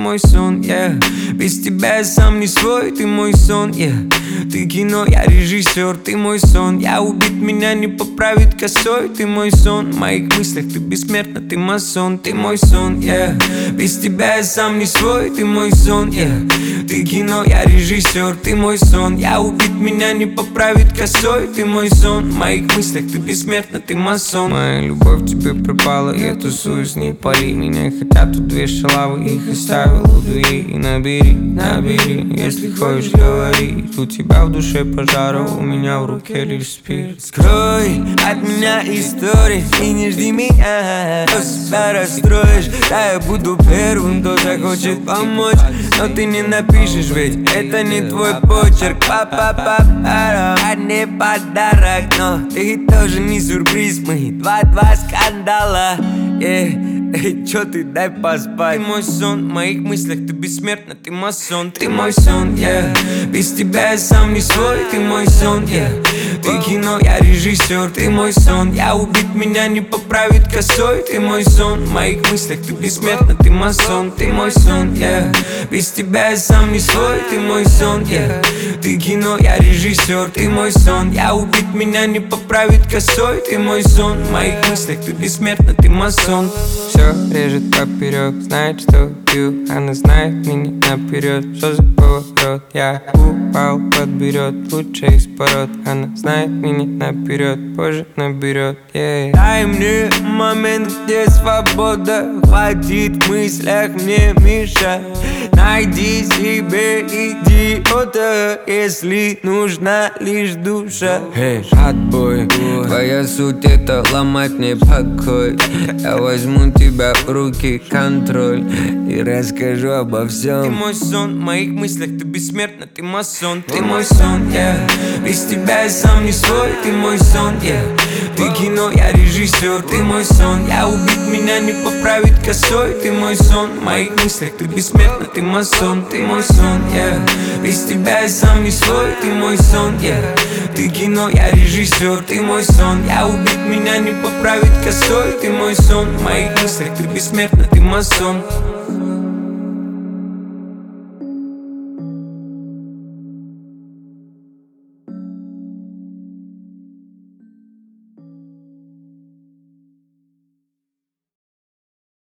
мой сон, yeah. Без тебя я сам не свой, ты мой сон, yeah. Ты кино, я режиссер, ты мой сон. Я убит, меня не поправит косой, ты мой сон. В моих мыслях ты бессмертна, ты масон, ты мой сон, yeah. Без тебя я сам не свой, ты мой сон, yeah. Ты кино, я режиссер, ты мой сон. Я убит, меня не поправит косой, ты мой сон. В моих мыслях ты бессмертна, ты масон. Моя любовь тебе пропала, я тусуюсь, не пали. Меня хотят тут две шалавы, их оставил у двери. И набери, если хочешь, говори. У тебя в душе пожара, у меня в руке лишь спирт. Скрой от меня истории и не жди меня, то себя расстроишь. Да, я буду первым, кто захочет помочь, но ты не напишешь, ведь это не твой почерк. Па-па-па-парам, а не подарок, но ты тоже не сюрприз. Мы два скандала, yeah. Эй, чё ты, дай поспать. Ты мой сон, в моих мыслях ты бессмертна, ты масон. Ты мой сон, yeah. Без тебя я сам не свой, ты мой сон, yeah. Ты кино, я режиссер, ты мой сон. Я убит, меня не поправит косой, ты мой сон. В моих мыслях ты бессмертна, ты масон. Ты мой сон, yeah. Без тебя я сам не свой, ты мой сон, yeah. Ты кино, я режиссер, ты мой сон. Я убит, меня не поправит косой, ты мой сон. В моих мыслях ты бессмертна, ты масон. Все режет поперек, знает, что пью. Она знает меня наперед, что за поворот. Я упал, подберет, лучше из пород. Она знает меня наперед, позже наберет, yeah. Дай мне момент, где свобода. Хватит в мыслях мне мешать. Найди себе идиота, если нужна лишь душа. Отбой, твоя суть это ломать мне покой. Я возьму тебя в руки, контроль, и расскажу обо всем. Ты мой сон, в моих мыслях ты бессмертна, ты масон. Ты мой сон, yeah. Без тебя я сам не свой, ты мой сон, yeah. Ты кино, я режиссер, ты мой сон. Я убит, меня не поправит косой, ты мой сон. В моих мыслях ты бессмертна, ты масон. Ты мой сон, yeah. Без тебя я сам не свой, ты мой сон, yeah. Ты кино, я режиссер, ты мой сон. Я убит, меня не поправит косой, ты мой сон. В моих мыслях ты бессмертна, ты масон.